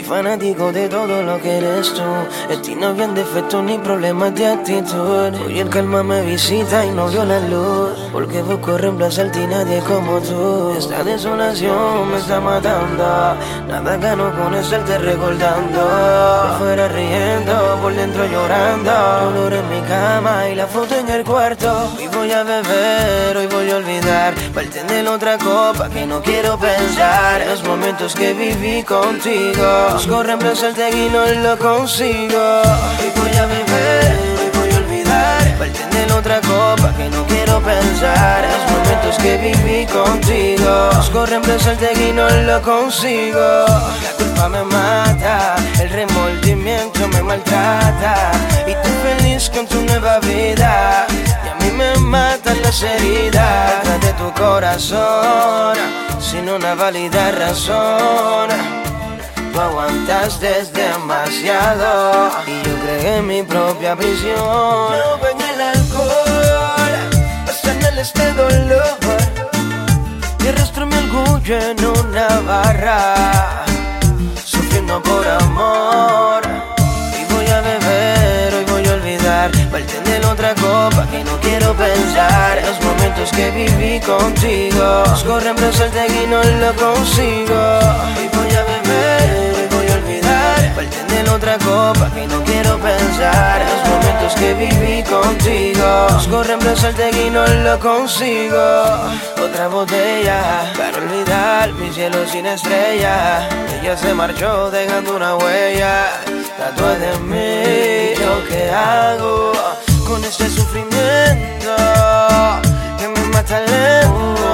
Soy fanático de todo lo que eres tú. En ti no habían defectos ni problemas de actitud. Hoy el calma me visita y no vio la luz, porque busco reemplazarte y nadie como tú. Esta desolación me está matando. Nada gano con estarte recordando. Por fuera riendo, por dentro llorando. Dolor en mi cama y la foto en el cuarto. Hoy voy a beber, hoy voy a olvidar. Bartender otra copa que no quiero pensar en los momentos que viví contigo. Busco reemplazarte y no lo consigo. Hoy voy a beber, hoy voy a olvidar. Bartender otra copa que no quiero pensar en los momentos que viví contigo. Busco reemplazarte y no lo consigo. La culpa me mata, el remordimiento me maltrata. Y tú feliz con tu nueva vida, y a mí me matan las heridas detrás de tu corazón, sin una válida razón. Tú aguantaste demasiado y yo creé mi propia prisión. No en el alcohol, pasan este dolor, y arrastro mi orgullo en una barra, sufriendo por amor. Hoy voy a beber, hoy voy a olvidar. Bartender otra copa que no quiero pensar en los momentos que viví contigo. Busco reemplazarte y no lo consigo. Hoy voy a beber, hoy voy a olvidar. Bartender otra copa que no quiero pensar en los momentos que viví contigo. Busco reemplazarte y no lo consigo. Otra botella para olvidar mi cielo sin estrella. Ella se marchó dejando una huella tatuada de mí. ¿Yo qué hago con este sufrimiento que me mata lento?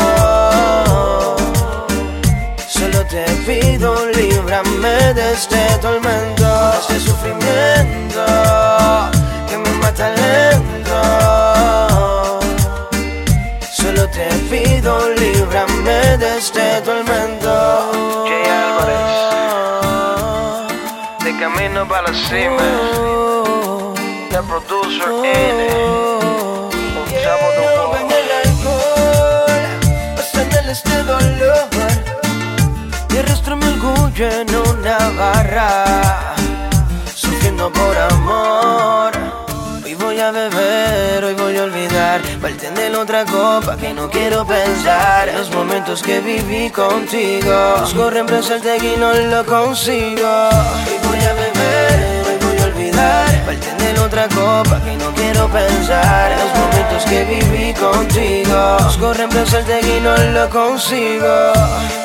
Solo te pido, líbrame de este tormento, de este sufrimiento que me mata lento. Solo te pido, líbrame de este tormento. Jay Álvarez, de camino para la cima, the producer N, un chavo de No en el alcohol, pasan este dolor, y arrastro mi orgullo en una barra, sufriendo por amor. Hoy voy a beber, hoy voy a olvidar. Bartender otra copa que no quiero pensar en los momentos que viví contigo. Busco reemplazarte y no lo consigo. Hoy voy a beber, hoy voy a olvidar. Bartender otra copa que no quiero pensar en los momentos que viví contigo. Busco reemplazarte y no lo consigo.